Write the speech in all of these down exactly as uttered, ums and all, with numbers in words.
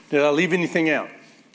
Did I leave anything out?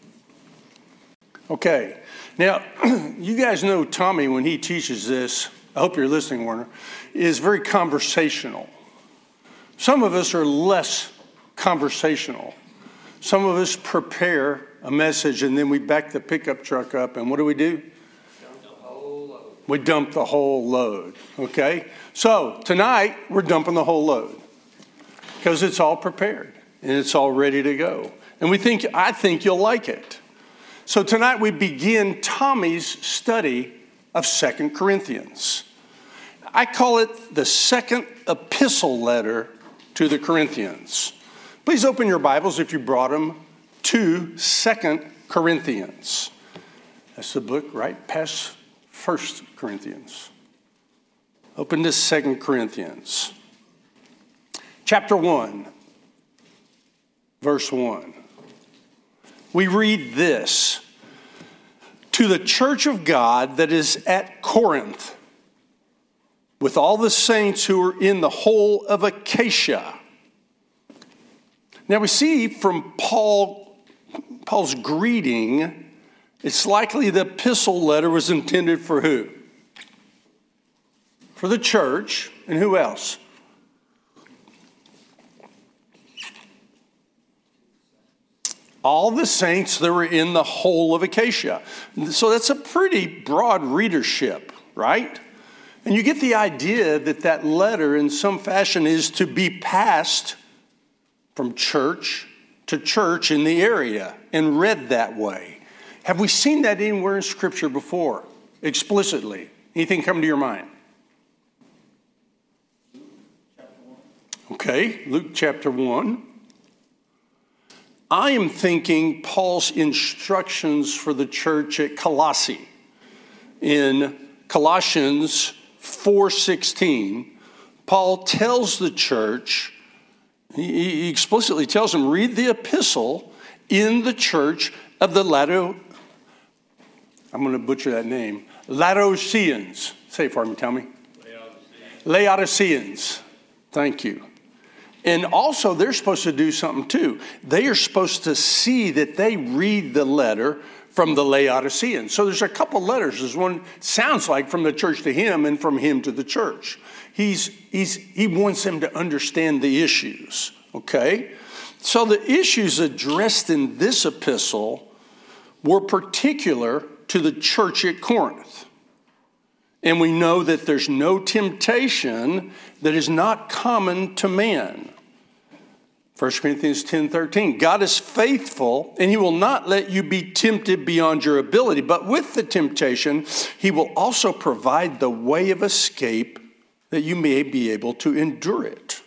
Okay. Now, you guys know Tommy, when he teaches this, I hope you're listening, Werner, is very conversational. Some of us are less conversational. Some of us prepare a message and then we back the pickup truck up, and what do we do? Dump the whole load. We dump the whole load, okay? So tonight, we're dumping the whole load because it's all prepared and it's all ready to go. And we think, I think you'll like it. So tonight we begin Tommy's study of Second Corinthians. I call it the second epistle letter to the Corinthians. Please open your Bibles, if you brought them, to Second Corinthians. That's the book right past First Corinthians. Open to Second Corinthians. Chapter one, verse one. We read this: to the church of God that is at Corinth, with all the saints who are in the whole of Achaia. Now we see from Paul, Paul's greeting, it's likely the epistle letter was intended for who? For the church, and who else? All the saints that were in the whole of Achaia. So that's a pretty broad readership, right? And you get the idea that that letter in some fashion is to be passed from church to church in the area and read that way. Have we seen that anywhere in Scripture before, explicitly? Anything come to your mind? Okay, Luke chapter one. I am thinking Paul's instructions for the church at Colossae. In Colossians four sixteen, Paul tells the church, he explicitly tells them, read the epistle in the church of the Lato, I'm going to butcher that name, Laodiceans. Say it for me, tell me. Laodiceans. Laodiceans. Thank you. And also, they're supposed to do something too. They are supposed to see that they read the letter from the Laodiceans. So there's a couple letters. There's one, sounds like, from the church to him and from him to the church. He's, he's, he wants them to understand the issues, okay? So the issues addressed in this epistle were particular to the church at Corinth. And we know that there's no temptation that is not common to man. First Corinthians ten thirteen, God is faithful, and he will not let you be tempted beyond your ability. But with the temptation, he will also provide the way of escape that you may be able to endure it.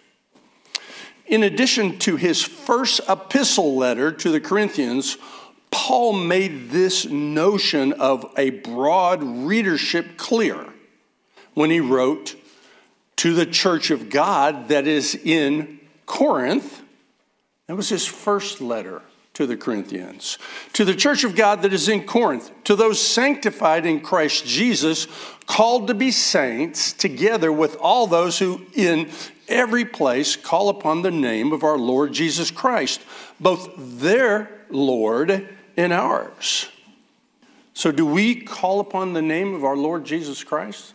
In addition to his first epistle letter to the Corinthians, Paul made this notion of a broad readership clear when he wrote to the church of God that is in Corinth. That was his first letter to the Corinthians. To the church of God that is in Corinth, to those sanctified in Christ Jesus, called to be saints, together with all those who in every place call upon the name of our Lord Jesus Christ, both their Lord and ours. So do we call upon the name of our Lord Jesus Christ?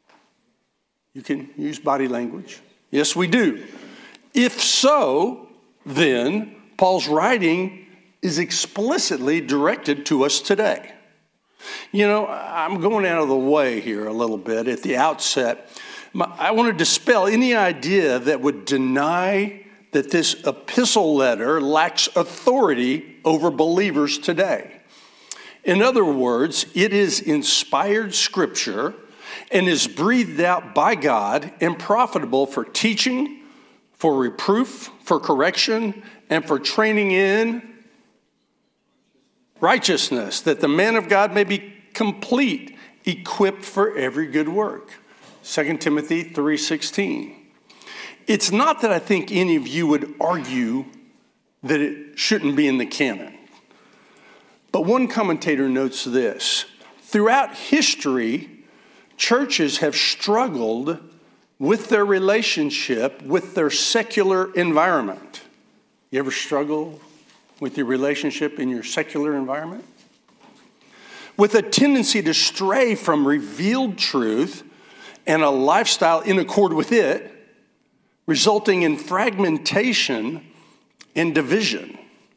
You can use body language. Yes, we do. If so, then Paul's writing is explicitly directed to us today. You know, I'm going out of the way here a little bit at the outset. I want to dispel any idea that would deny that this epistle letter lacks authority over believers today. In other words, it is inspired scripture and is breathed out by God and profitable for teaching, for reproof, for correction, and for training in righteousness, that the man of God may be complete, equipped for every good work. Second Timothy three sixteen. It's not that I think any of you would argue that it shouldn't be in the canon. But one commentator notes this: throughout history, churches have struggled with their relationship with their secular environment. You ever struggle with your relationship in your secular environment? With a tendency to stray from revealed truth and a lifestyle in accord with it, resulting in fragmentation and division.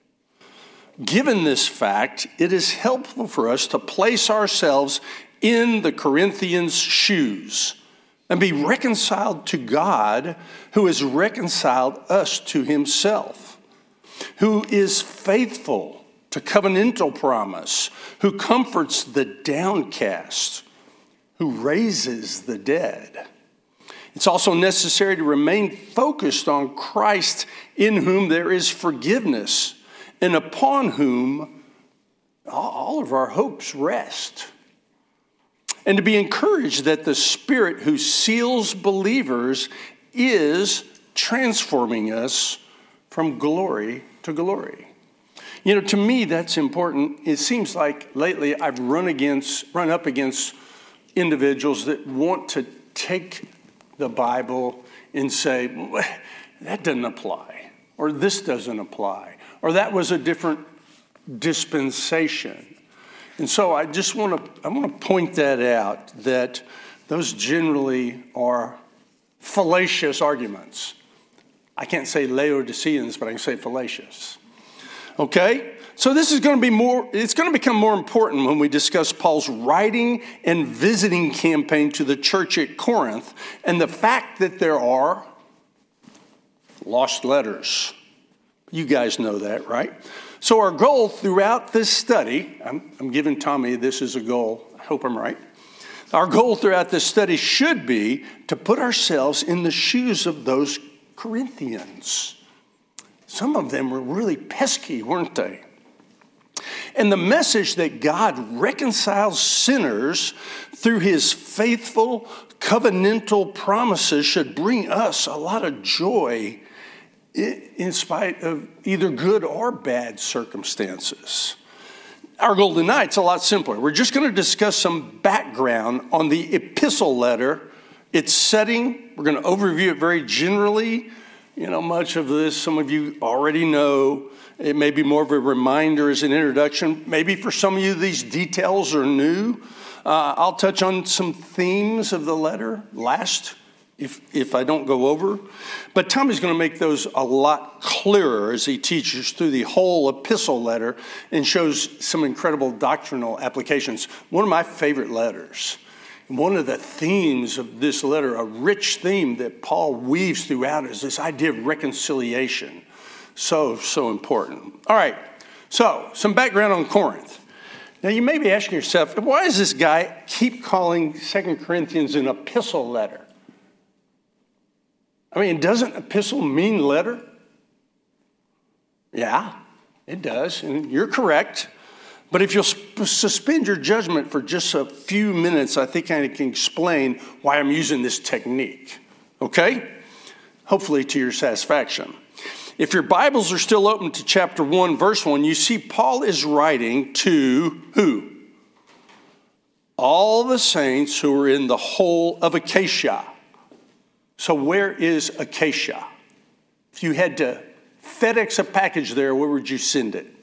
Given this fact, it is helpful for us to place ourselves in the Corinthians' shoes and be reconciled to God, who has reconciled us to himself, who is faithful to covenantal promise, who comforts the downcast, who raises the dead. It's also necessary to remain focused on Christ, in whom there is forgiveness, and upon whom all of our hopes rest. And to be encouraged that the Spirit who seals believers is transforming us from glory to glory. You know, to me, that's important. It seems like lately I've run against, run up against individuals that want to take the Bible and say, well, that doesn't apply, or this doesn't apply, or that was a different dispensation. And so I just want to I want to point that out, that those generally are fallacious arguments. I can't say Laodiceans, but I can say fallacious. Okay? So this is going to be more, it's going to become more important when we discuss Paul's writing and visiting campaign to the church at Corinth and the fact that there are lost letters. You guys know that, right? So our goal throughout this study, I'm, I'm giving Tommy this as a goal. I hope I'm right. Our goal throughout this study should be to put ourselves in the shoes of those Corinthians. Some of them were really pesky, weren't they? And the message that God reconciles sinners through his faithful covenantal promises should bring us a lot of joy in spite of either good or bad circumstances. Our goal tonight's a lot simpler. We're just going to discuss some background on the epistle letter, its setting. We're going to overview it very generally. You know, much of this, some of you already know. It may be more of a reminder as an introduction. Maybe for some of you, these details are new. Uh, I'll touch on some themes of the letter last, if, if I don't go over. But Tommy's going to make those a lot clearer as he teaches through the whole epistle letter and shows some incredible doctrinal applications. One of my favorite letters. One of the themes of this letter, a rich theme that Paul weaves throughout, is this idea of reconciliation. So, so important. All right, so some background on Corinth. Now, you may be asking yourself, why does this guy keep calling Second Corinthians an epistle letter? I mean, doesn't epistle mean letter? Yeah, it does, and you're correct. But if you'll sp- suspend your judgment for just a few minutes, I think I can explain why I'm using this technique, okay? Hopefully to your satisfaction. If your Bibles are still open to chapter one, verse one, you see Paul is writing to who? All the saints who are in the whole of Achaia. So where is Achaia? If you had to FedEx a package there, where would you send it?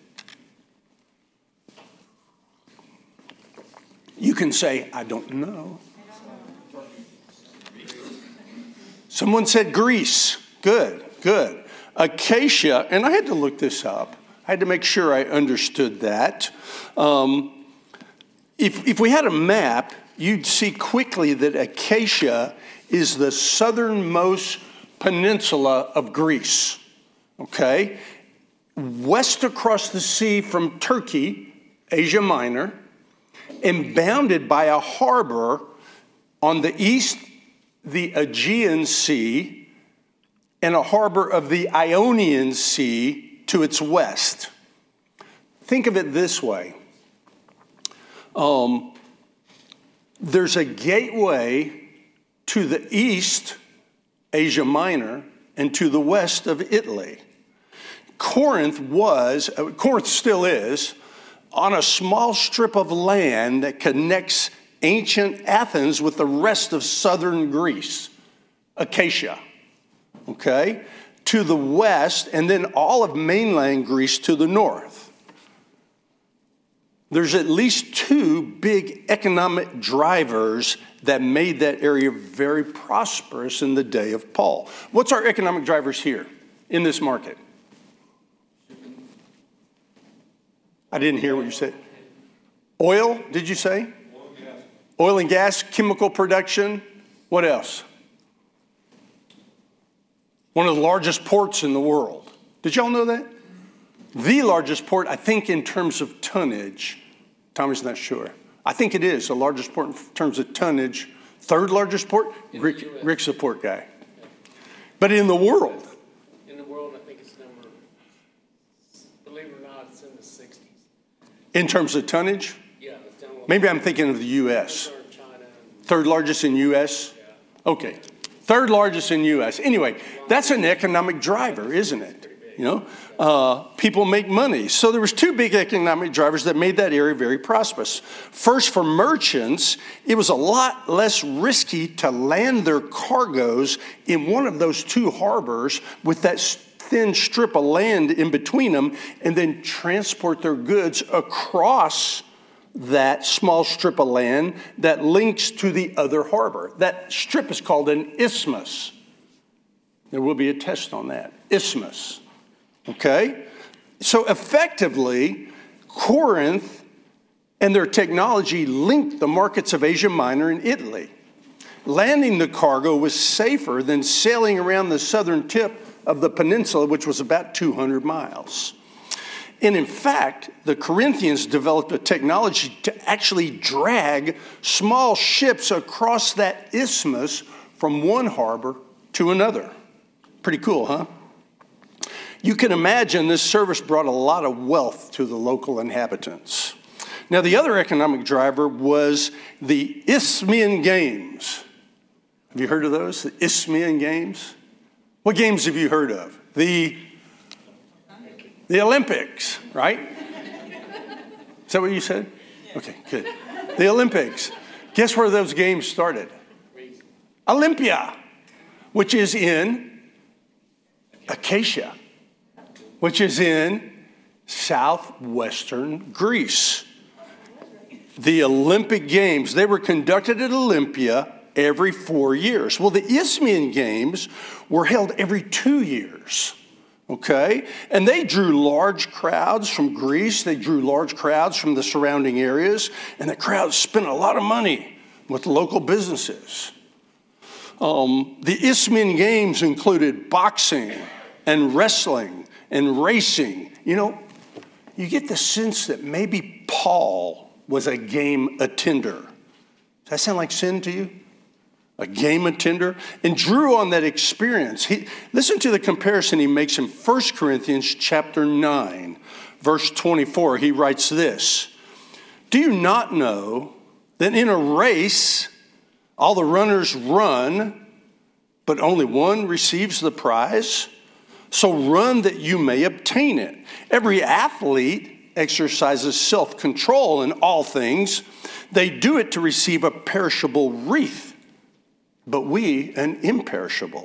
You can say, I don't know. Someone said Greece. Good, good. Achaia, and I had to look this up. I had to make sure I understood that. Um, if, if we had a map, you'd see quickly that Achaia is the southernmost peninsula of Greece, okay? West across the sea from Turkey, Asia Minor, and bounded by a harbor on the east, the Aegean Sea, and a harbor of the Ionian Sea to its west. Think of it this way. Um, there's a gateway to the east, Asia Minor, and to the west of Italy. Corinth was, Corinth still is, on a small strip of land that connects ancient Athens with the rest of southern Greece, Achaia. Okay? to the west, and then all of mainland Greece to the north. There's at least two big economic drivers that made that area very prosperous in the day of Paul. What's our economic drivers here in this market? I didn't hear what you said. Oil, did you say? Oil and gas. Oil and gas, chemical production. What else? One of the largest ports in the world. Did y'all know that? The largest port, I think in terms of tonnage. Tommy's not sure. I think it is the largest port in terms of tonnage. Third largest port? Rick, Rick's a port guy. But in the world. In the world, I think it's number, believe it or not, it's in the sixties. In terms of tonnage? Yeah. It's down Maybe I'm thinking of the U S. China and, Third largest in U S? yeah. Okay. Third largest in U S. Anyway, that's an economic driver, isn't it? You know, uh, people make money. So there was two big economic drivers that made that area very prosperous. First, for merchants, it was a lot less risky to land their cargoes in one of those two harbors with that thin strip of land in between them, and then transport their goods across that small strip of land that links to the other harbor. That strip is called an isthmus. There will be a test on that. Isthmus. Okay? So effectively, Corinth and their technology linked the markets of Asia Minor and Italy. Landing the cargo was safer than sailing around the southern tip of the peninsula, which was about two hundred miles. And in fact, the Corinthians developed a technology to actually drag small ships across that isthmus from one harbor to another. Pretty cool, huh? You can imagine this service brought a lot of wealth to the local inhabitants. Now, the other economic driver was the Isthmian Games. Have you heard of those? The Isthmian Games? What games have you heard of? The The Olympics, right? Is that what you said? Okay, good. The Olympics. Guess where those games started? Olympia, which is in Acacia, which is in southwestern Greece. The Olympic Games, they were conducted at Olympia every four years. Well, the Isthmian Games were held every two years. Okay? And they drew large crowds from Greece. They drew large crowds from the surrounding areas. And the crowds spent a lot of money with local businesses. Um, the Isthmian Games included boxing and wrestling and racing. You know, you get the sense that maybe Paul was a game attender. Does that sound like sin to you? A game attender, and drew on that experience. He, listen to the comparison he makes in First Corinthians chapter nine, verse twenty-four. He writes this: "Do you not know that in a race all the runners run, but only one receives the prize? So run that you may obtain it. Every athlete exercises self-control in all things. They do it to receive a perishable wreath, but we an imperishable.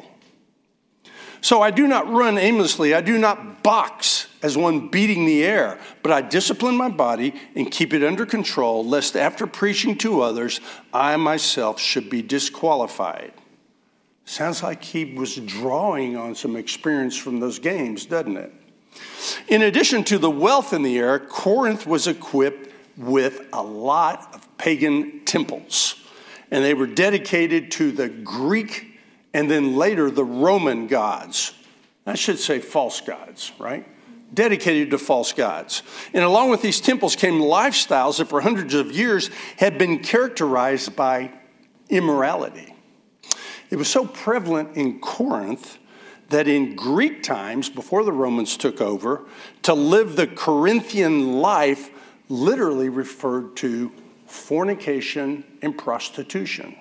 So I do not run aimlessly. I do not box as one beating the air, but I discipline my body and keep it under control, lest after preaching to others, I myself should be disqualified." Sounds like he was drawing on some experience from those games, doesn't it? In addition to the wealth in the area, Corinth was equipped with a lot of pagan temples. And they were dedicated to the Greek and then later the Roman gods. I should say false gods, right? Dedicated to false gods. And along with these temples came lifestyles that for hundreds of years had been characterized by immorality. It was so prevalent in Corinth that in Greek times, before the Romans took over, to live the Corinthian life literally referred to fornication and prostitution.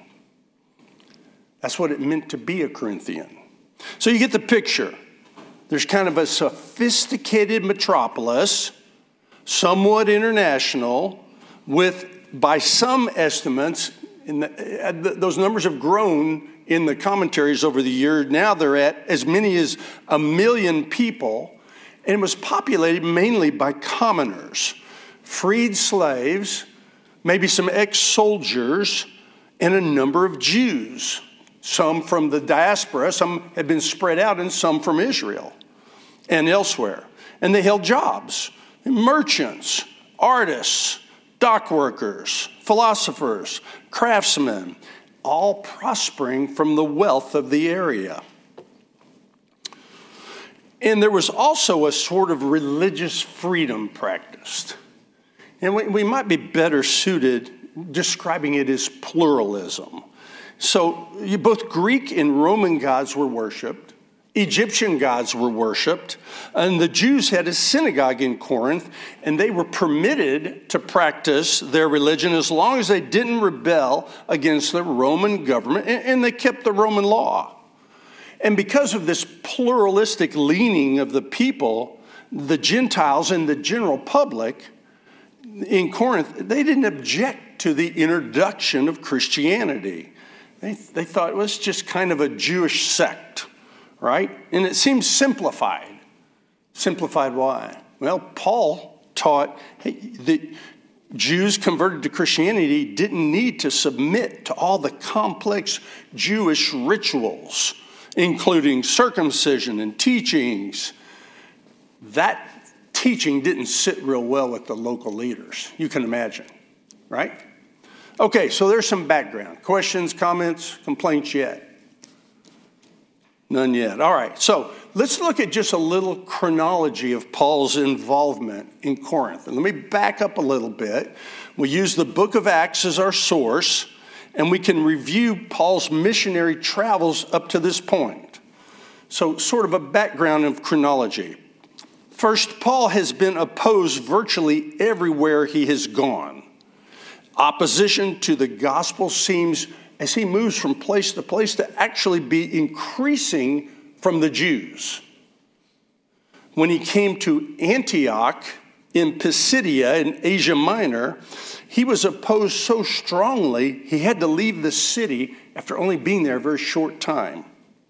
That's what it meant to be a Corinthian. So you get the picture. There's kind of a sophisticated metropolis, somewhat international, with, by some estimates, in the, those numbers have grown in the commentaries over the years. Now they're at as many as a million people, and it was populated mainly by commoners, freed slaves, maybe some ex-soldiers, and a number of Jews, some from the diaspora, some had been spread out, and some from Israel and elsewhere. And they held jobs, merchants, artists, dock workers, philosophers, craftsmen, all prospering from the wealth of the area. And there was also a sort of religious freedom practiced. And we, we might be better suited describing it as pluralism. So you, both Greek and Roman gods were worshipped. Egyptian gods were worshipped. And the Jews had a synagogue in Corinth, and they were permitted to practice their religion as long as they didn't rebel against the Roman government, and, and they kept the Roman law. And because of this pluralistic leaning of the people, the Gentiles and the general public in Corinth, they didn't object to the introduction of Christianity. They, they thought it was just kind of a Jewish sect, right? And it seems simplified. Simplified why? Well, Paul taught hey, that Jews converted to Christianity didn't need to submit to all the complex Jewish rituals, including circumcision and teachings. That teaching didn't sit real well with the local leaders. You can imagine, right? Okay, so there's some background. Questions, comments, complaints yet? None yet. All right, so let's look at just a little chronology of Paul's involvement in Corinth. And let me back up a little bit. We use the book of Acts as our source, and we can review Paul's missionary travels up to this point. So sort of a background of chronology. First, Paul has been opposed virtually everywhere he has gone. Opposition to the gospel seems, as he moves from place to place, to actually be increasing from the Jews. When he came to Antioch in Pisidia in Asia Minor, he was opposed so strongly he had to leave the city after only being there a very short time.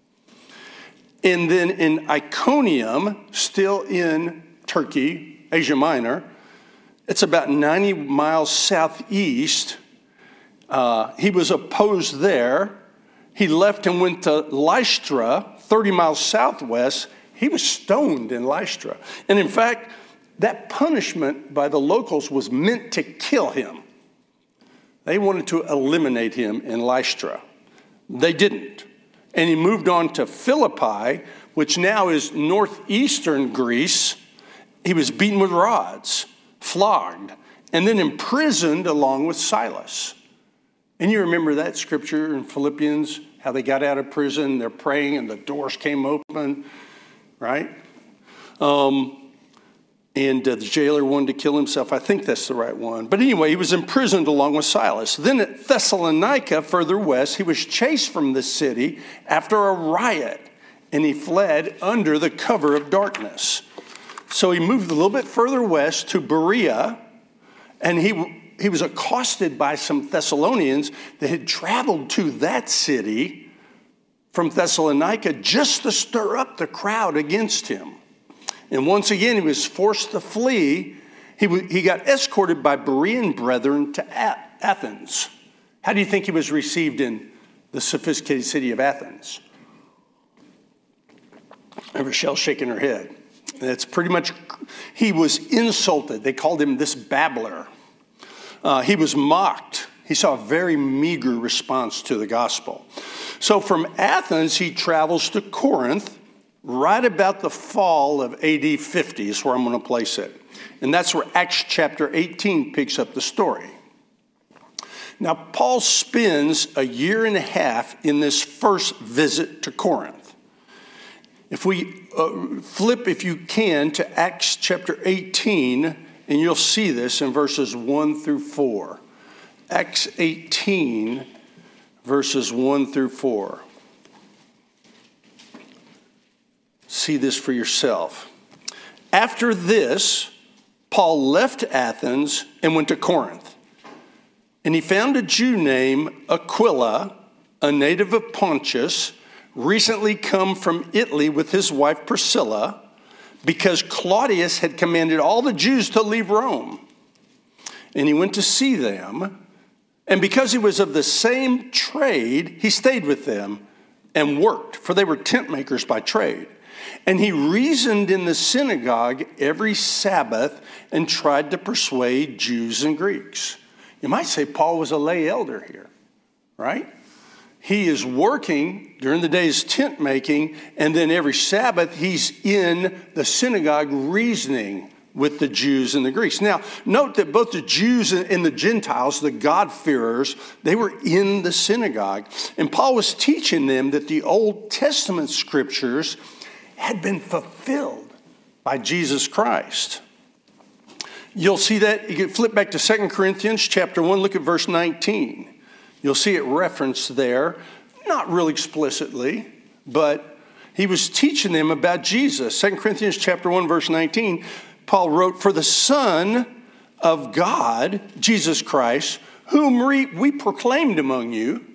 And then in Iconium, still in Turkey, Asia Minor, it's about ninety miles southeast. Uh, he was opposed there. He left and went to Lystra, thirty miles southwest. He was stoned in Lystra. And in fact, that punishment by the locals was meant to kill him. They wanted to eliminate him in Lystra. They didn't. And he moved on to Philippi, which now is northeastern Greece. He was beaten with rods, flogged, and then imprisoned along with Silas. And you remember that scripture in Philippians, how they got out of prison, they're praying, and the doors came open, right? Um, and uh, the jailer wanted to kill himself. I think that's the right one. But anyway, he was imprisoned along with Silas. Then at Thessalonica, further west, he was chased from the city after a riot, and he fled under the cover of darkness. So he moved a little bit further west to Berea, and he he was accosted by some Thessalonians that had traveled to that city from Thessalonica just to stir up the crowd against him. And once again, he was forced to flee. He, w- he got escorted by Berean brethren to A- Athens. How do you think he was received in the sophisticated city of Athens? And Rachelle's shaking her head. That's pretty much, he was insulted. They called him this babbler. Uh, he was mocked. He saw a very meager response to the gospel. So from Athens, he travels to Corinth, right about the fall of A D fifty is where I'm going to place it. And that's where Acts chapter eighteen picks up the story. Now, Paul spends a year and a half in this first visit to Corinth. If we uh, flip, if you can, to Acts chapter eighteen, and you'll see this in verses one through four. Acts eighteen, verses one through four. See this for yourself. After this, Paul left Athens and went to Corinth. And he found a Jew named Aquila, a native of Pontus, recently come from Italy with his wife Priscilla, because Claudius had commanded all the Jews to leave Rome. And he went to see them. And because he was of the same trade, he stayed with them and worked, for they were tent makers by trade. And he reasoned in the synagogue every Sabbath and tried to persuade Jews and Greeks. You might say Paul was a lay elder here, right? He is working during the day's tent making, and then every Sabbath he's in the synagogue reasoning with the Jews and the Greeks. Now, note that both the Jews and the Gentiles, the God-fearers, they were in the synagogue. And Paul was teaching them that the Old Testament scriptures had been fulfilled by Jesus Christ. You'll see that. You can flip back to Second Corinthians chapter one, look at verse nineteen. You'll see it referenced there, not real explicitly, but he was teaching them about Jesus. Second Corinthians chapter one, verse nineteen, Paul wrote, "For the Son of God, Jesus Christ, whom we, we proclaimed among you,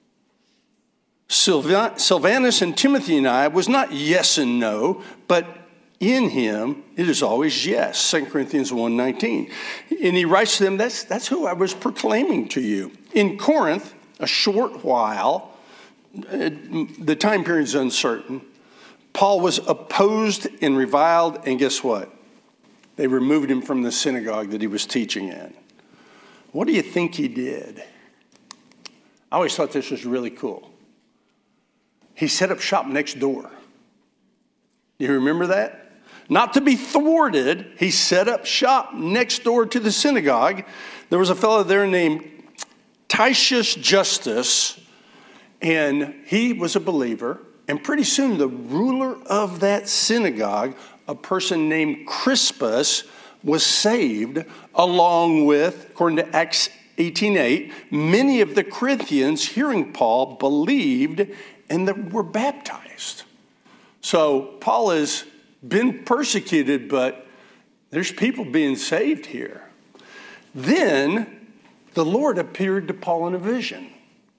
Silvanus and Timothy and I, was not yes and no, but in him it is always yes." Second Corinthians one nineteen. And he writes to them, that's, that's who I was proclaiming to you. In Corinth, a short while, the time period is uncertain, Paul was opposed and reviled, and guess what? They removed him from the synagogue that he was teaching in. What do you think he did? I always thought this was really cool. He set up shop next door. You remember that? Not to be thwarted, he set up shop next door to the synagogue. There was a fellow there named Titius Justus, and he was a believer. And pretty soon the ruler of that synagogue, a person named Crispus, was saved, along with, according to Acts eighteen eight, many of the Corinthians, hearing Paul, believed and were baptized. So Paul has been persecuted, but there's people being saved here. Then the Lord appeared to Paul in a vision.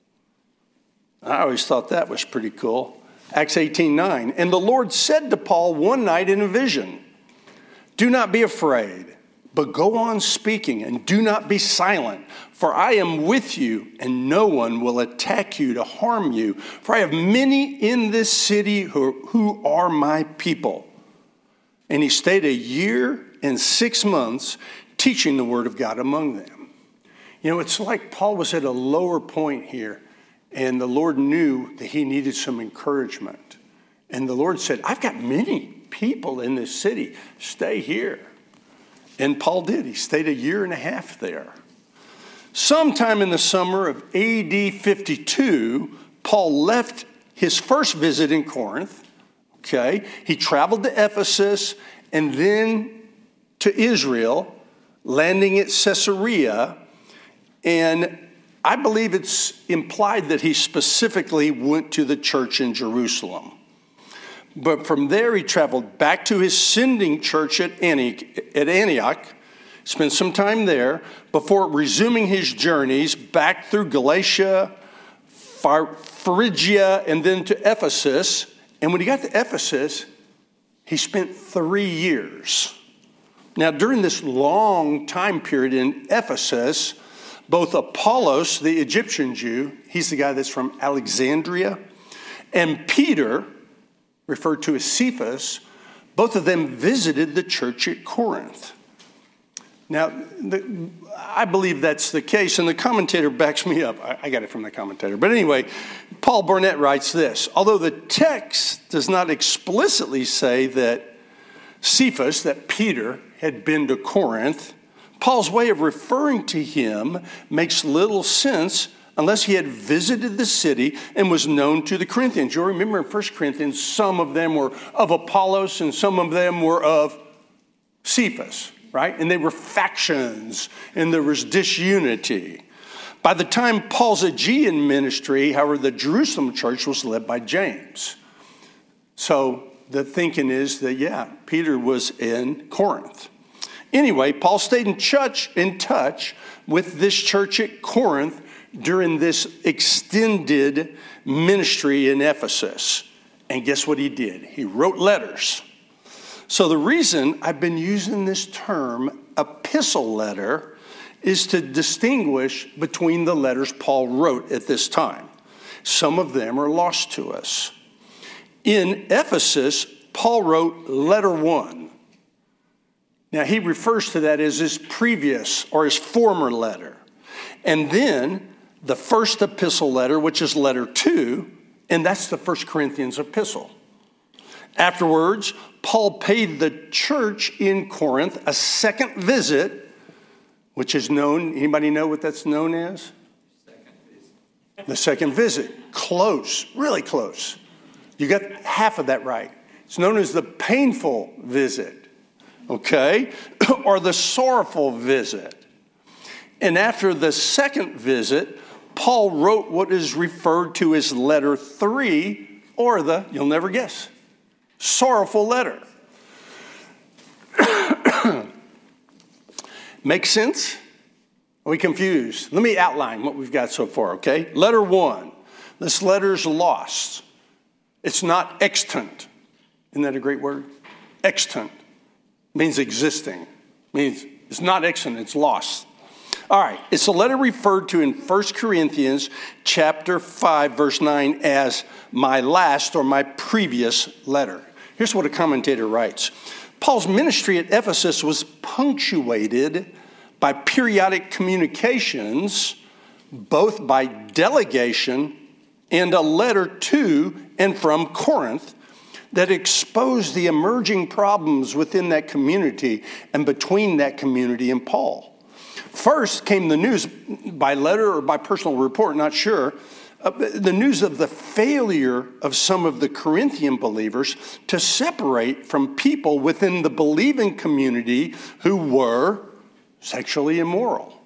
I always thought that was pretty cool. Acts eighteen nine. And the Lord said to Paul one night in a vision, "Do not be afraid, but go on speaking and do not be silent. For I am with you, and no one will attack you to harm you. For I have many in this city who, who are my people." And he stayed a year and six months teaching the word of God among them. You know, it's like Paul was at a lower point here, and the Lord knew that he needed some encouragement. And the Lord said, "I've got many people in this city. Stay here." And Paul did. He stayed a year and a half there. Sometime in the summer of A D fifty-two, Paul left his first visit in Corinth. Okay, he traveled to Ephesus and then to Israel, landing at Caesarea. And I believe it's implied that he specifically went to the church in Jerusalem. But from there, he traveled back to his sending church at Antioch, spent some time there before resuming his journeys back through Galatia, Phrygia, and then to Ephesus. And when he got to Ephesus, he spent three years. Now, during this long time period in Ephesus, both Apollos, the Egyptian Jew, he's the guy that's from Alexandria, and Peter, referred to as Cephas, both of them visited the church at Corinth. Now, the, I believe that's the case, and the commentator backs me up. I, I got it from the commentator. But anyway, Paul Burnett writes this: although the text does not explicitly say that Cephas, that Peter, had been to Corinth, Paul's way of referring to him makes little sense unless he had visited the city and was known to the Corinthians. You'll remember in First Corinthians, some of them were of Apollos and some of them were of Cephas, right? And they were factions and there was disunity. By the time Paul's Aegean ministry, however, the Jerusalem church was led by James. So the thinking is that, yeah, Peter was in Corinth. Anyway, Paul stayed in touch, in touch with this church at Corinth during this extended ministry in Ephesus. And guess what he did? He wrote letters. So the reason I've been using this term, epistle letter, is to distinguish between the letters Paul wrote at this time. Some of them are lost to us. In Ephesus, Paul wrote letter one. Now, he refers to that as his previous or his former letter. And then the first epistle letter, which is letter two, and that's the First Corinthians epistle. Afterwards, Paul paid the church in Corinth a second visit, which is known, anybody know what that's known as? Second visit. The second visit. Close, really close. You got half of that right. It's known as the painful visit, okay? Or the sorrowful visit. And after the second visit, Paul wrote what is referred to as letter three, or the, you'll never guess, sorrowful letter. Make sense? Are we confused? Let me outline what we've got so far, okay? Letter one. This letter's lost. It's not extant. Isn't that a great word? Extant means existing. Means it's not extant, it's lost. All right, it's a letter referred to in First Corinthians chapter five, verse nine as my last or my previous letter. Here's what a commentator writes. Paul's ministry at Ephesus was punctuated by periodic communications, both by delegation and a letter to and from Corinth, that exposed the emerging problems within that community and between that community and Paul. First came the news by letter or by personal report, not sure, uh, the news of the failure of some of the Corinthian believers to separate from people within the believing community who were sexually immoral.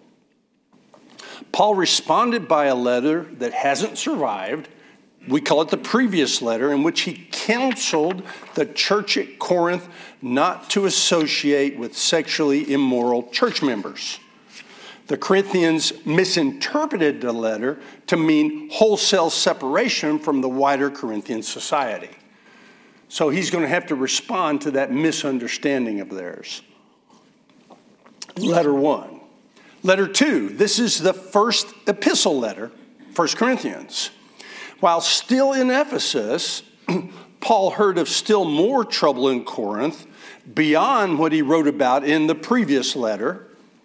Paul responded by a letter that hasn't survived. We call it the previous letter, in which he counseled the church at Corinth not to associate with sexually immoral church members. The Corinthians misinterpreted the letter to mean wholesale separation from the wider Corinthian society. So he's going to have to respond to that misunderstanding of theirs. Letter one. Letter two. This is the first epistle letter, First Corinthians. While still in Ephesus, Paul heard of still more trouble in Corinth beyond what he wrote about in the previous letter.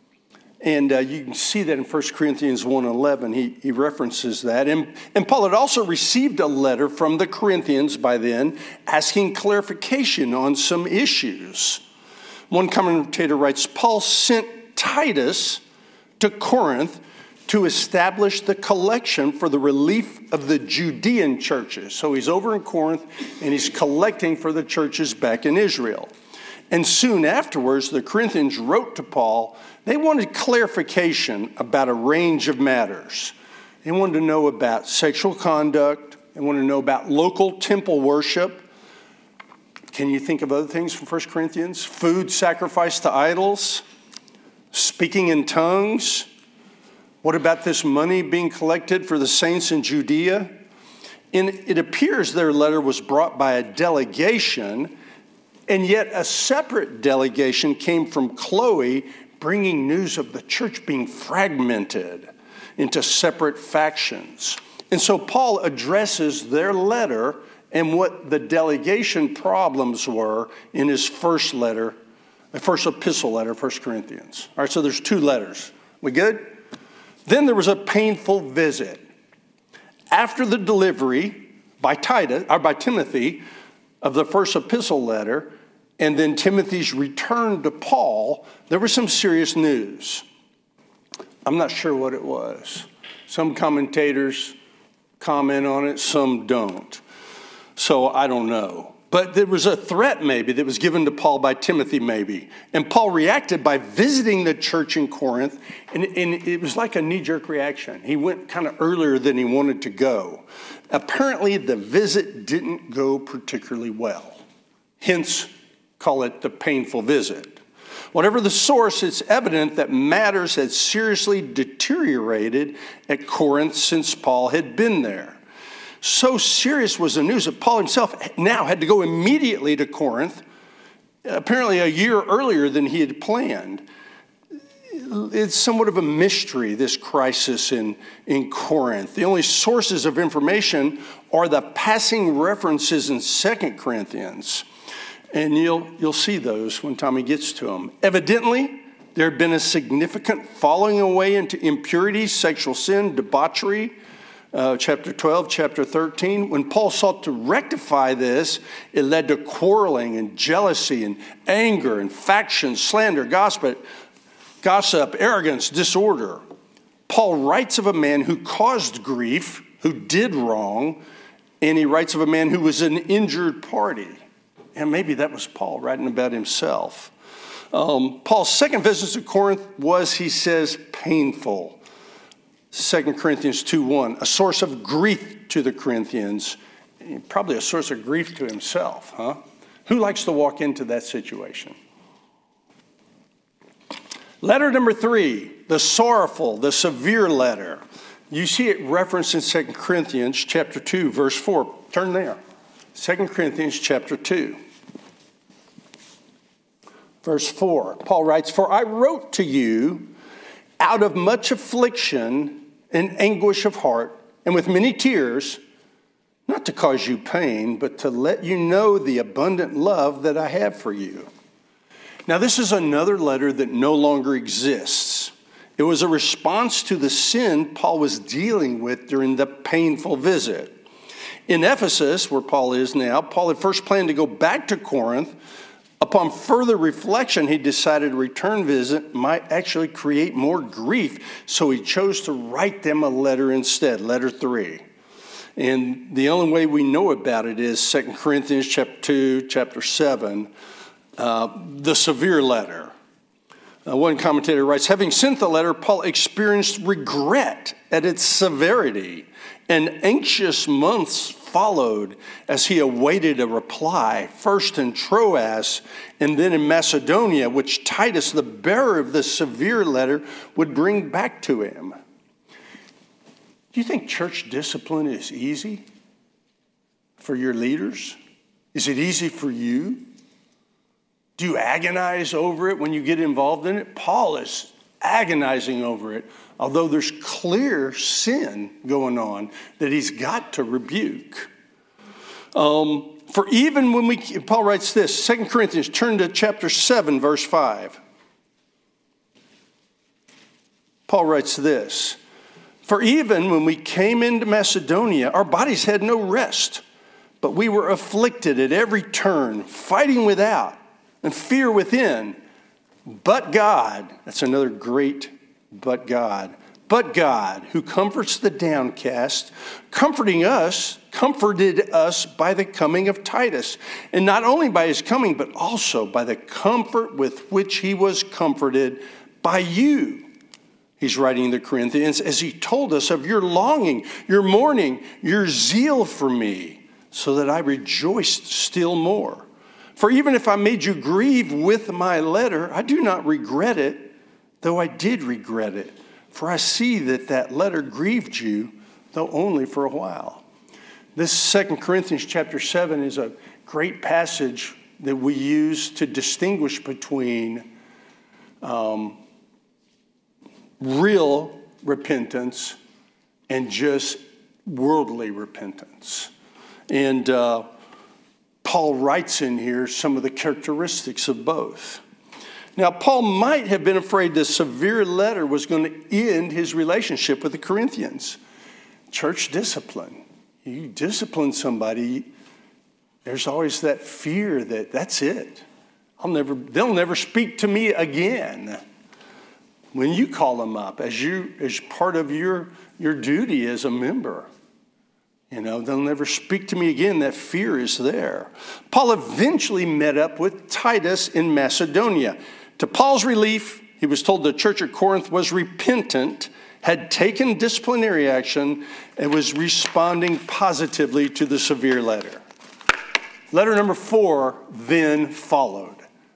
And uh, you can see that in First Corinthians one eleven, he, he references that. And, and Paul had also received a letter from the Corinthians by then asking clarification on some issues. One commentator writes, Paul sent Titus to Corinth to establish the collection for the relief of the Judean churches. So he's over in Corinth and he's collecting for the churches back in Israel. And soon afterwards, the Corinthians wrote to Paul. They wanted clarification about a range of matters. They wanted to know about sexual conduct. They wanted to know about local temple worship. Can you think of other things from First Corinthians? Food sacrificed to idols, speaking in tongues. What about this money being collected for the saints in Judea? And it appears their letter was brought by a delegation, and yet a separate delegation came from Chloe, bringing news of the church being fragmented into separate factions. And so Paul addresses their letter and what the delegation problems were in his first letter, the first epistle letter, First Corinthians. All right, so there's two letters. We good? Then there was a painful visit. After the delivery by Titus, or by Timothy, of the first epistle letter, and then Timothy's return to Paul, there was some serious news. I'm not sure what it was. Some commentators comment on it, some don't. So I don't know. But there was a threat maybe that was given to Paul by Timothy maybe. And Paul reacted by visiting the church in Corinth. And, and it was like a knee-jerk reaction. He went kind of earlier than he wanted to go. Apparently the visit didn't go particularly well. Hence, call it the painful visit. Whatever the source, it's evident that matters had seriously deteriorated at Corinth since Paul had been there. So serious was the news that Paul himself now had to go immediately to Corinth, apparently a year earlier than he had planned. It's somewhat of a mystery, this crisis in, in Corinth. The only sources of information are the passing references in Second Corinthians. And you'll, you'll see those when Tommy gets to them. Evidently, there had been a significant falling away into impurity, sexual sin, debauchery, uh, chapter twelve, chapter thirteen. When Paul sought to rectify this, it led to quarreling and jealousy and anger and faction, slander, gossip, gossip, arrogance, disorder. Paul writes of a man who caused grief, who did wrong, and he writes of a man who was an injured party. And maybe that was Paul writing about himself. Um, Paul's second visit to Corinth was, he says, painful. Second Corinthians two one, a source of grief to the Corinthians, probably a source of grief to himself, huh? Who likes to walk into that situation? Letter number three, the sorrowful, the severe letter. You see it referenced in Second Corinthians chapter two, verse four. Turn there. Second Corinthians chapter two. Verse four, Paul writes, "For I wrote to you out of much affliction and anguish of heart, and with many tears, not to cause you pain, but to let you know the abundant love that I have for you." Now, this is another letter that no longer exists. It was a response to the sin Paul was dealing with during the painful visit. In Ephesus, where Paul is now, Paul had first planned to go back to Corinth. Upon further reflection, he decided a return visit might actually create more grief, so he chose to write them a letter instead, letter three. And the only way we know about it is Second Corinthians chapter two, chapter seven, uh, the severe letter. Uh, one commentator writes, having sent the letter, Paul experienced regret at its severity, and anxious months followed as he awaited a reply, first in Troas and then in Macedonia, which Titus, the bearer of the severe letter, would bring back to him. Do you think church discipline is easy for your leaders? Is it easy for you? Do you agonize over it when you get involved in it? Paul is agonizing over it, although there's clear sin going on that he's got to rebuke. Um, for even when we, Paul writes this, Second Corinthians, turn to chapter seven, verse five. Paul writes this, for even when we came into Macedonia, our bodies had no rest, but we were afflicted at every turn, fighting without and fear within. But God, that's another great but God, but God, who comforts the downcast, comforting us, comforted us by the coming of Titus. And not only by his coming, but also by the comfort with which he was comforted by you. He's writing to the Corinthians as he told us of your longing, your mourning, your zeal for me, so that I rejoiced still more. For even if I made you grieve with my letter, I do not regret it, though I did regret it. For I see that that letter grieved you, though only for a while. This Second Corinthians chapter seven is a great passage that we use to distinguish between um, real repentance and just worldly repentance. And uh, Paul writes in here some of the characteristics of both. Now, Paul might have been afraid this severe letter was going to end his relationship with the Corinthians. Church discipline. You discipline somebody, there's always that fear that that's it. I'll never, they'll never speak to me again. When you call them up as you as part of your, your duty as a member. You know, they'll never speak to me again. That fear is there. Paul eventually met up with Titus in Macedonia. To Paul's relief, he was told the church at Corinth was repentant, had taken disciplinary action, and was responding positively to the severe letter. Letter number four then followed.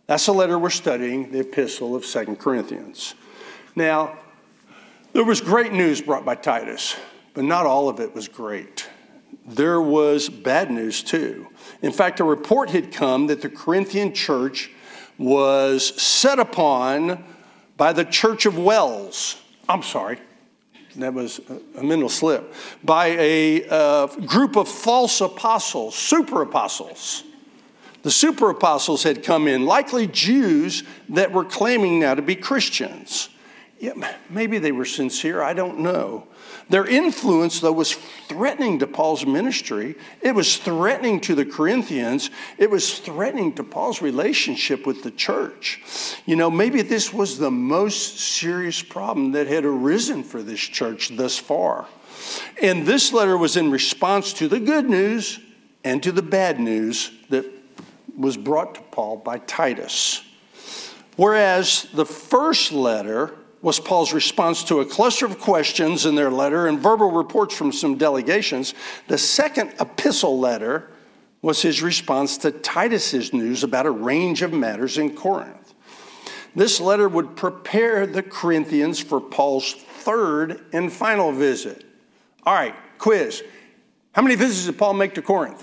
That's the letter we're studying, the epistle of Second Corinthians. Now, there was great news brought by Titus, but not all of it was great. There was bad news too. In fact, a report had come that the Corinthian church was set upon by the Church of Wells. I'm sorry, that was a mental slip. By a uh, group of false apostles, super apostles. The super apostles had come in, likely Jews that were claiming now to be Christians. Yeah, maybe they were sincere, I don't know. Their influence, though, was threatening to Paul's ministry. It was threatening to the Corinthians. It was threatening to Paul's relationship with the church. You know, maybe this was the most serious problem that had arisen for this church thus far. And this letter was in response to the good news and to the bad news that was brought to Paul by Titus. Whereas the first letter was Paul's response to a cluster of questions in their letter and verbal reports from some delegations, the second epistle letter was his response to Titus's news about a range of matters in Corinth. This letter would prepare the Corinthians for Paul's third and final visit. All right, quiz. How many visits did Paul make to Corinth?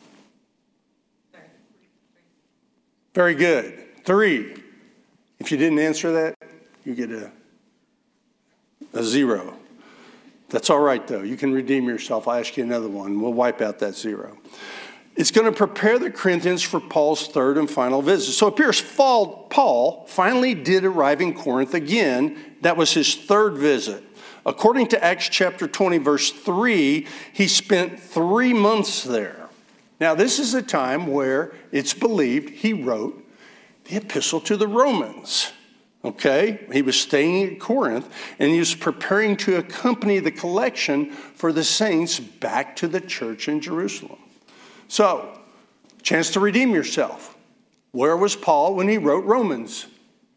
Very good. Three. If you didn't answer that, you get a A zero. That's all right, though. You can redeem yourself. I'll ask you another one. We'll wipe out that zero. It's going to prepare the Corinthians for Paul's third and final visit. So it appears Paul finally did arrive in Corinth again. That was his third visit. According to Acts chapter twenty, verse three, he spent three months there. Now, this is a time where it's believed he wrote the epistle to the Romans. Okay, he was staying at Corinth, and he was preparing to accompany the collection for the saints back to the church in Jerusalem. So, chance to redeem yourself. Where was Paul when he wrote Romans?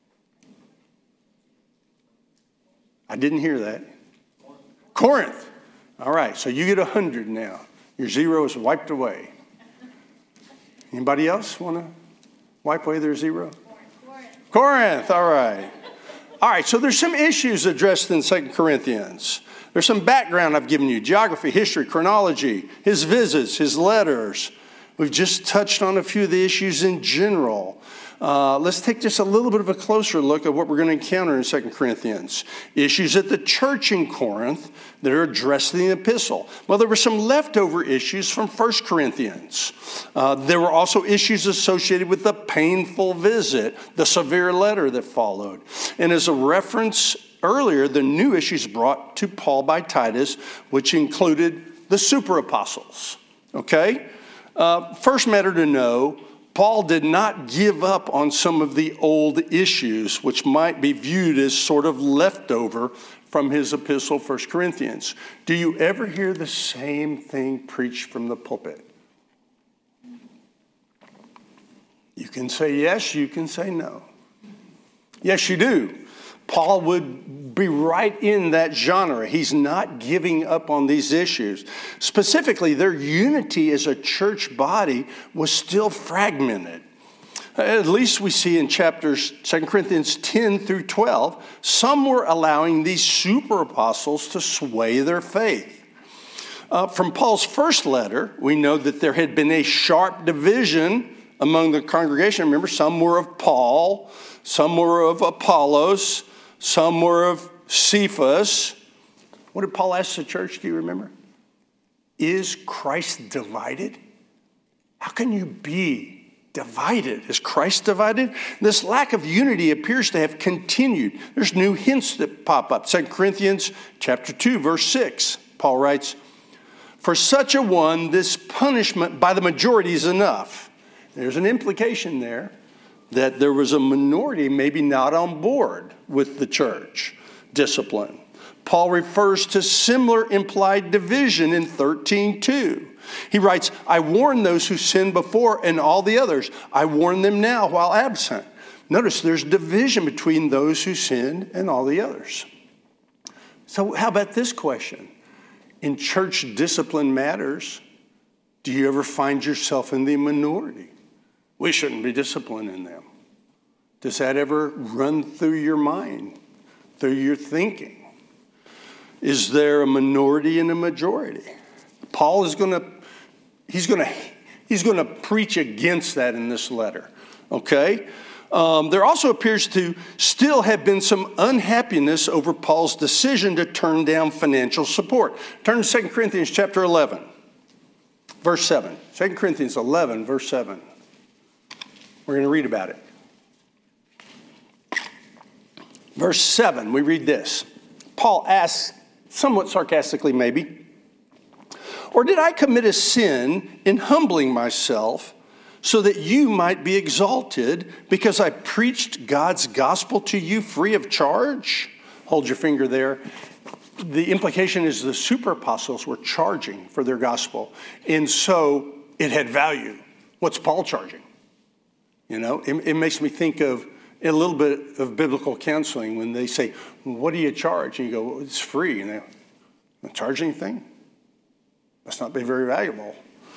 I didn't hear that. Corinth. All right, so you get one hundred now. Your zero is wiped away. Anybody else want to wipe away their zero? Corinth, all right. All right, so there's some issues addressed in Second Corinthians. There's some background I've given you, geography, history, chronology, his visits, his letters. We've just touched on a few of the issues in general. Uh, let's take just a little bit of a closer look at what we're going to encounter in Second Corinthians. Issues at the church in Corinth that are addressed in the epistle. Well, there were some leftover issues from First Corinthians. Uh, there were also issues associated with the painful visit, the severe letter that followed. And as a reference earlier, the new issues brought to Paul by Titus, which included the super apostles. Okay? Uh, first matter to know, Paul did not give up on some of the old issues, which might be viewed as sort of leftover from his epistle, First Corinthians. Do you ever hear the same thing preached from the pulpit? You can say yes, you can say no. Yes, you do. Paul would be right in that genre. He's not giving up on these issues. Specifically, their unity as a church body was still fragmented. At least we see in chapters Second Corinthians ten through twelve, some were allowing these super apostles to sway their faith. Uh, from Paul's first letter, we know that there had been a sharp division among the congregation. Remember, some were of Paul, some were of Apollos, some were of Cephas. What did Paul ask the church? Do you remember? Is Christ divided? How can you be divided? Is Christ divided? This lack of unity appears to have continued. There's new hints that pop up. Second Corinthians chapter two, verse six. Paul writes, "For such a one, this punishment by the majority is enough." There's an implication there that there was a minority maybe not on board with the church discipline. Paul refers to similar implied division in thirteen two. He writes, "I warn those who sinned before and all the others. I warn them now while absent." Notice there's division between those who sinned and all the others. So how about this question? In church discipline matters, do you ever find yourself in the minority? We shouldn't be disciplining them. Does that ever run through your mind, through your thinking? Is there a minority and a majority? Paul is going to, he's going to, he's going to preach against that in this letter, okay? Um, there also appears to still have been some unhappiness over Paul's decision to turn down financial support. Turn to Second Corinthians chapter eleven, verse seven. Second Corinthians eleven, verse seven. We're going to read about it. Verse seven, we read this. Paul asks, somewhat sarcastically maybe, or did I commit a sin in humbling myself so that you might be exalted because I preached God's gospel to you free of charge? Hold your finger there. The implication is the super apostles were charging for their gospel, and so it had value. What's Paul charging? You know, it, it makes me think of a little bit of biblical counseling when they say, what do you charge? And you go, well, it's free. And they don't charge anything? Must not be very valuable.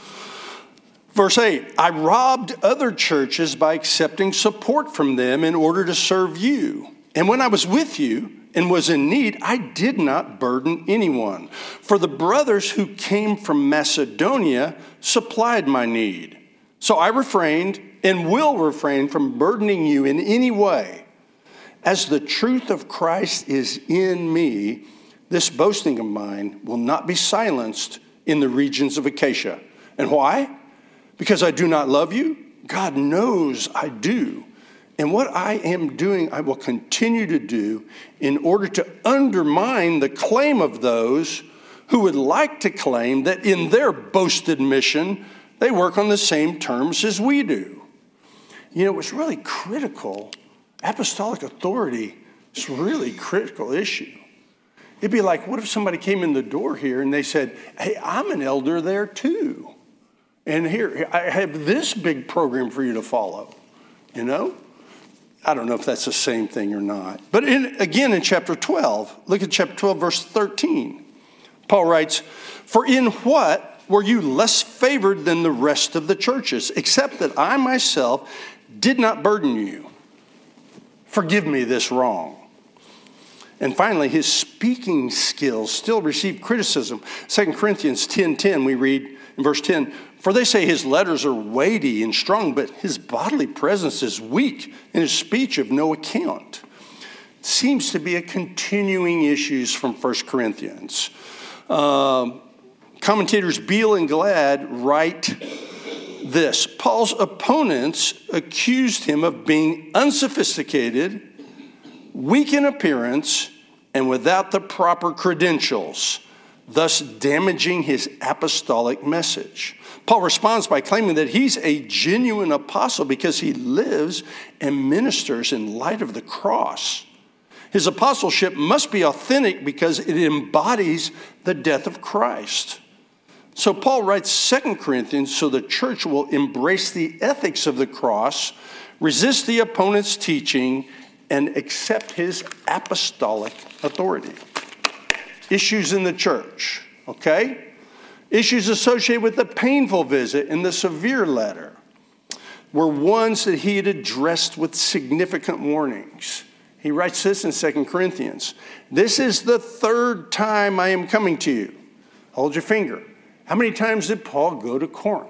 Verse eight, I robbed other churches by accepting support from them in order to serve you. And when I was with you and was in need, I did not burden anyone. For the brothers who came from Macedonia supplied my need. So I refrained and will refrain from burdening you in any way. As the truth of Christ is in me, this boasting of mine will not be silenced in the regions of Achaia. And why? Because I do not love you? God knows I do. And what I am doing, I will continue to do in order to undermine the claim of those who would like to claim that in their boasted mission, they work on the same terms as we do. You know, it's really critical. Apostolic authority is a really critical issue. It'd be like, what if somebody came in the door here and they said, hey, I'm an elder there too. And here, I have this big program for you to follow. You know? I don't know if that's the same thing or not. But in, again, in chapter twelve, look at chapter twelve, verse thirteen. Paul writes, for in what were you less favored than the rest of the churches, except that I myself did not burden you? Forgive me this wrong. And finally, his speaking skills still receive criticism. Second Corinthians ten ten, we read in verse ten, for they say his letters are weighty and strong, but his bodily presence is weak and his speech of no account. It seems to be a continuing issue from First Corinthians. Um, commentators Beale and Glad write this. Paul's opponents accused him of being unsophisticated, weak in appearance, and without the proper credentials, thus damaging his apostolic message. Paul responds by claiming that he's a genuine apostle because he lives and ministers in light of the cross. His apostleship must be authentic because it embodies the death of Christ. So Paul writes Second Corinthians so the church will embrace the ethics of the cross, resist the opponent's teaching, and accept his apostolic authority. Issues in the church, okay? Issues associated with the painful visit and the severe letter were ones that he had addressed with significant warnings. He writes this in Second Corinthians. This is the third time I am coming to you. Hold your finger. How many times did Paul go to Corinth?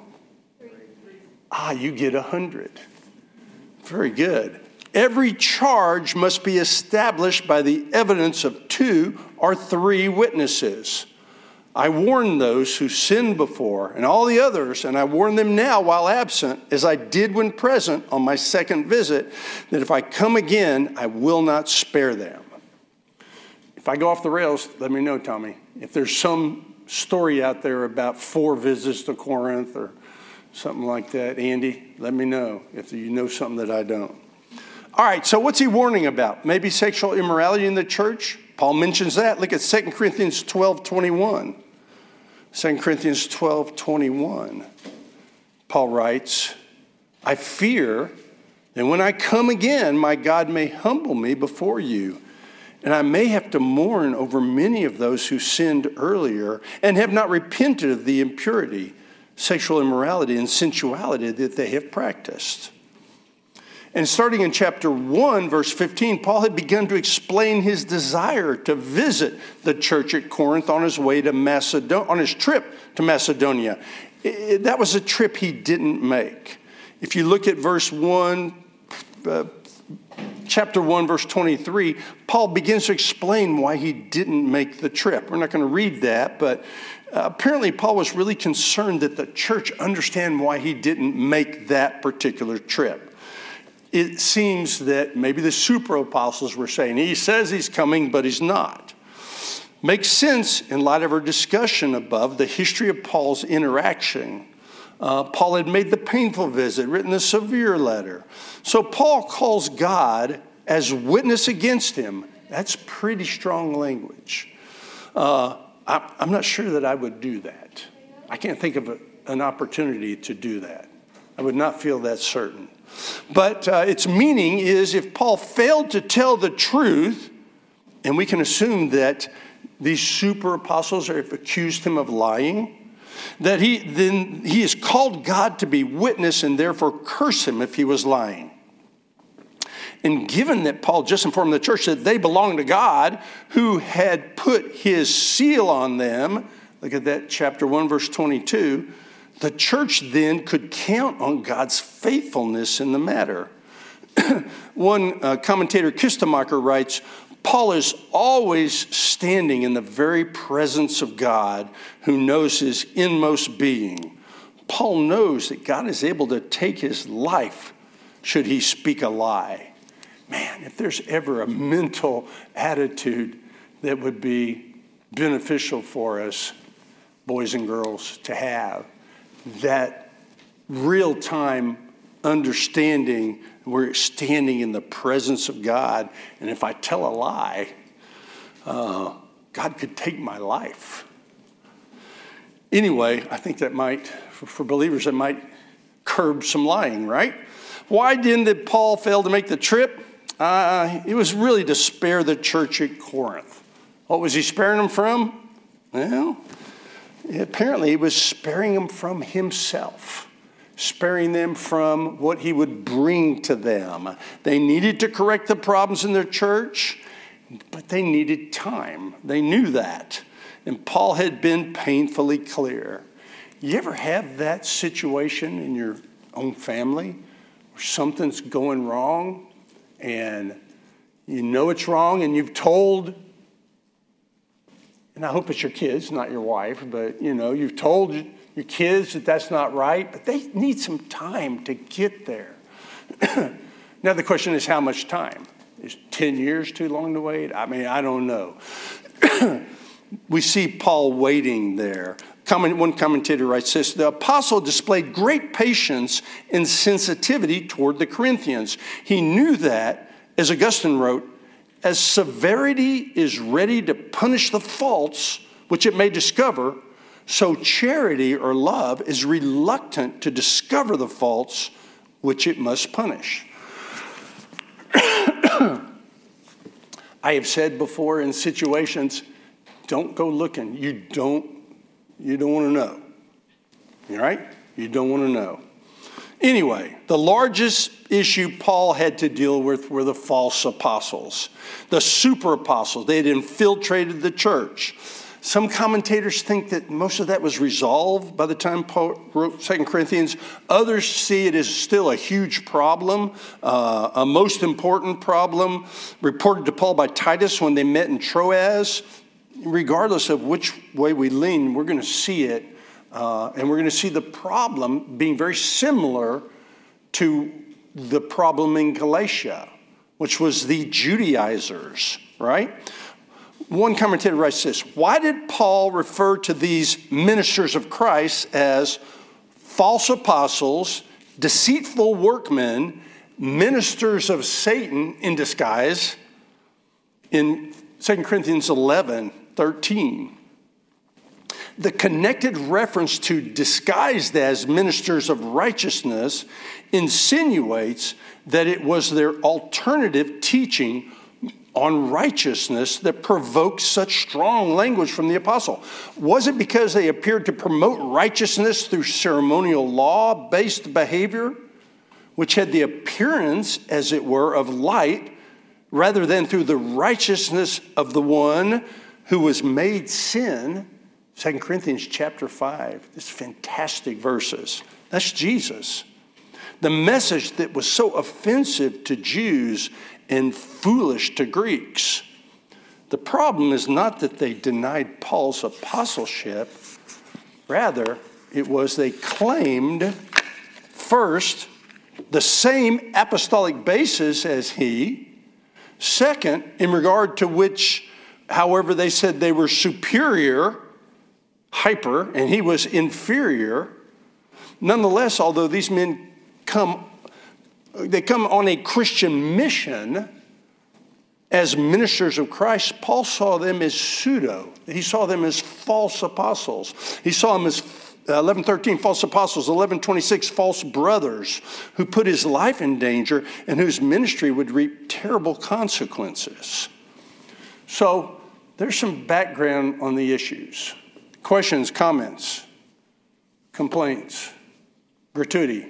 Ah, you get a hundred. Very good. Every charge must be established by the evidence of two or three witnesses. I warned those who sinned before and all the others, and I warn them now while absent, as I did when present on my second visit, that if I come again, I will not spare them. If I go off the rails, let me know, Tommy. If there's some story out there about four visits to Corinth or something like that, Andy, let me know if you know something that I don't. All right, so what's he warning about? Maybe sexual immorality in the church? Paul mentions that. Look at Second Corinthians twelve twenty-one. Second Corinthians twelve twenty-one. Paul writes, I fear that when I come again, my God may humble me before you, and I may have to mourn over many of those who sinned earlier and have not repented of the impurity, sexual immorality, and sensuality that they have practiced. And starting in chapter one, verse fifteen, Paul had begun to explain his desire to visit the church at Corinth on his way to Macedonia, on his trip to Macedonia. It, that was a trip he didn't make. If you look at verse one, uh, chapter one, verse twenty-three, Paul begins to explain why he didn't make the trip. We're not going to read that, but uh, apparently Paul was really concerned that the church understand why he didn't make that particular trip. It seems that maybe the super apostles were saying, he says he's coming, but he's not. Makes sense in light of our discussion above, the history of Paul's interaction. Uh, Paul had made the painful visit, written the severe letter. So Paul calls God as witness against him. That's pretty strong language. Uh, I, I'm not sure that I would do that. I can't think of a, an opportunity to do that. I would not feel that certain. But uh, its meaning is if Paul failed to tell the truth, and we can assume that these super apostles have accused him of lying, that he then he has called God to be witness and therefore curse him if he was lying. And given that Paul just informed the church that they belong to God, who had put his seal on them, look at that, chapter one, verse twenty-two, the church then could count on God's faithfulness in the matter. One uh, commentator, Kistemacher, writes, Paul is always standing in the very presence of God who knows his inmost being. Paul knows that God is able to take his life should he speak a lie. Man, if there's ever a mental attitude that would be beneficial for us, boys and girls, to have, that real-time understanding, we're standing in the presence of God, and if I tell a lie, uh, God could take my life. Anyway, I think that might, for, for believers, that might curb some lying, right? Why didn't Paul fail to make the trip? Uh, it was really to spare the church at Corinth. What was he sparing them from? Well, apparently he was sparing them from himself, sparing them from what he would bring to them. They needed to correct the problems in their church, but they needed time. They knew that. And Paul had been painfully clear. You ever have that situation in your own family where something's going wrong and you know it's wrong and you've told, and I hope it's your kids, not your wife, but, you know, you've told your kids that that's not right, but they need some time to get there. Now, the question is how much time? Is ten years too long to wait? I mean, I don't know. We see Paul waiting there. One commentator writes this, the apostle displayed great patience and sensitivity toward the Corinthians. He knew that, as Augustine wrote, as severity is ready to punish the faults which it may discover, so charity or love is reluctant to discover the faults which it must punish. I have said before in situations, don't go looking. You don't, you don't want to know. All right? You don't want to know. Anyway, the largest issue Paul had to deal with were the false apostles, the super apostles. They had infiltrated the church. Some commentators think that most of that was resolved by the time Paul wrote Second Corinthians. Others see it as still a huge problem, uh, a most important problem, reported to Paul by Titus when they met in Troas. Regardless of which way we lean, we're going to see it, uh, and we're going to see the problem being very similar to the problem in Galatia, which was the Judaizers, right? One commentator writes this, why did Paul refer to these ministers of Christ as false apostles, deceitful workmen, ministers of Satan in disguise in Second Corinthians eleven thirteen? The connected reference to disguised as ministers of righteousness insinuates that it was their alternative teaching on righteousness that provoked such strong language from the apostle. Was it because they appeared to promote righteousness through ceremonial law-based behavior, which had the appearance, as it were, of light, rather than through the righteousness of the one who was made sin. Second Corinthians chapter five, these fantastic verses. That's Jesus. The message that was so offensive to Jews and foolish to Greeks. The problem is not that they denied Paul's apostleship. Rather, it was they claimed, first, the same apostolic basis as he. Second, in regard to which, however, they said they were superior, hyper, and he was inferior. Nonetheless, although these men come, they come on a Christian mission as ministers of Christ, Paul saw them as pseudo. He saw them as false apostles. He saw them as eleven thirteen false apostles, eleven twenty-six false brothers who put his life in danger and whose ministry would reap terrible consequences. So there's some background on the issues. Questions, comments, complaints, gratuity.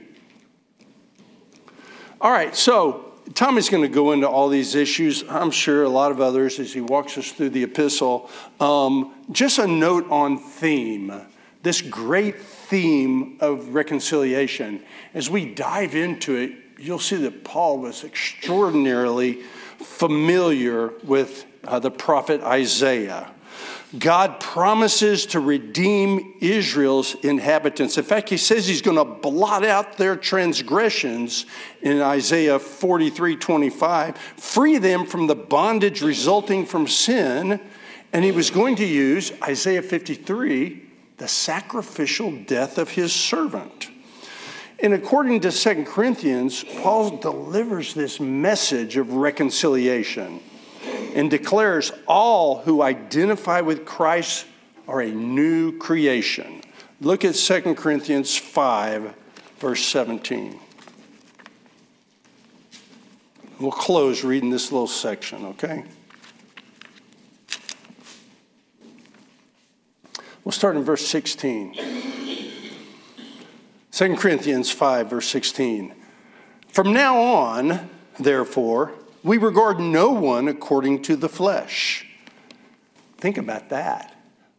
All right, so Tommy's going to go into all these issues. I'm sure a lot of others as he walks us through the epistle. Um, just a note on theme. This great theme of reconciliation. As we dive into it, you'll see that Paul was extraordinarily familiar with uh, the prophet Isaiah. God promises to redeem Israel's inhabitants. In fact, he says he's going to blot out their transgressions in Isaiah forty-three twenty-five, free them from the bondage resulting from sin, and he was going to use Isaiah fifty-three, the sacrificial death of his servant. And according to Second Corinthians, Paul delivers this message of reconciliation and declares all who identify with Christ are a new creation. Look at Second Corinthians five, verse seventeen. We'll close reading this little section, okay? We'll start in verse sixteen. Second Corinthians five, verse sixteen. From now on, therefore, we regard no one according to the flesh. Think about that.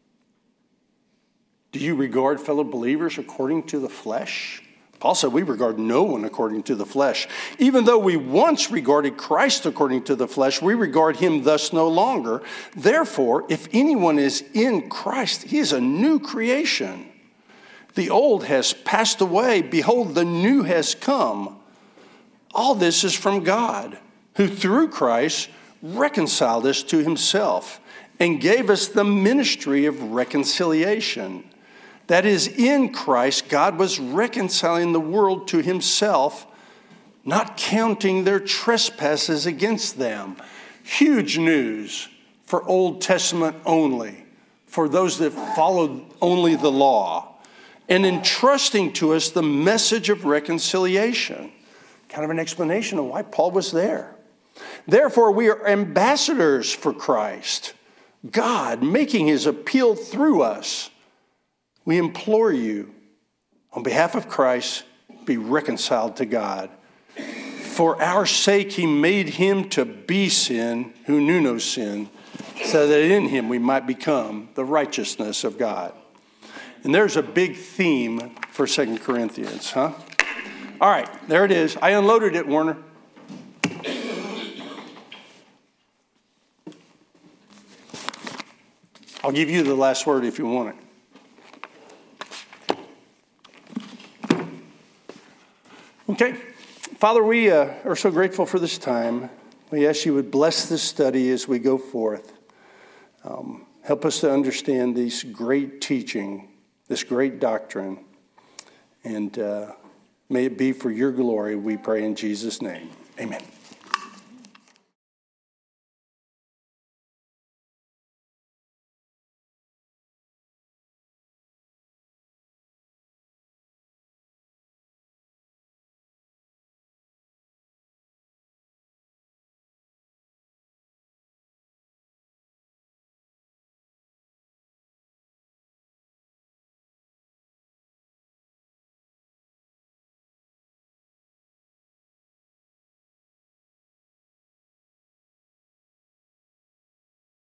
Do you regard fellow believers according to the flesh? Paul said we regard no one according to the flesh. Even though we once regarded Christ according to the flesh, we regard him thus no longer. Therefore, if anyone is in Christ, he is a new creation. The old has passed away. Behold, the new has come. All this is from God, who through Christ reconciled us to himself and gave us the ministry of reconciliation. That is, in Christ, God was reconciling the world to himself, not counting their trespasses against them. Huge news for Old Testament only, for those that followed only the law, and entrusting to us the message of reconciliation. Kind of an explanation of why Paul was there. Therefore, we are ambassadors for Christ, God making his appeal through us. We implore you, on behalf of Christ, be reconciled to God. For our sake, he made him to be sin who knew no sin, so that in him we might become the righteousness of God. And there's a big theme for Second Corinthians, huh? All right, there it is. I unloaded it, Warner. I'll give you the last word if you want it. Okay. Father, we uh, are so grateful for this time. We ask you would bless this study as we go forth. Um, help us to understand this great teaching, this great doctrine. And uh, may it be for your glory, we pray in Jesus' name. Amen.